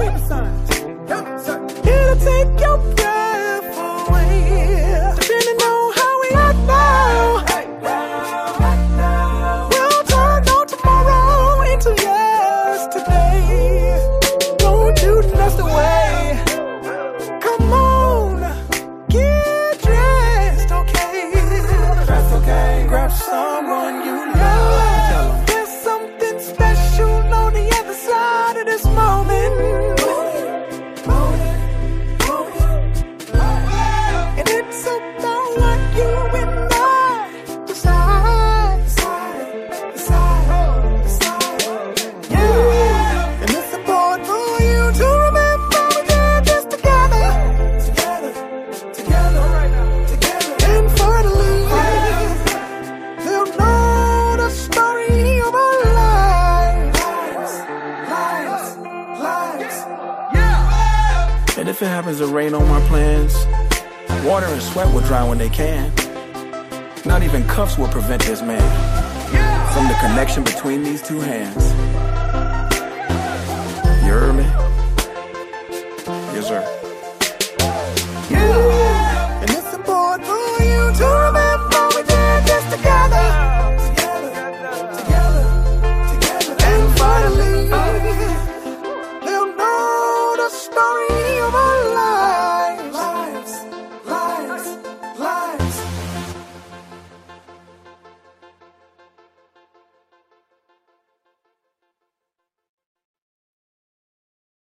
It'll take your breath away, depending on how we act now. We'll turn on tomorrow into yesterday. Don't you that's the way. Come on, get dressed, okay? That's okay. Grab someone you love. There's something special on the other side of this moment. And it's about what you and I decide. Yeah. And it's important for you to remember we did this together. And finally, they'll know the story of our lives. And if it happens to rain on my plans, water and sweat will dry when they can. Not even cuffs will prevent this man from the connection between these two hands. You heard me? Yes, sir. Yeah.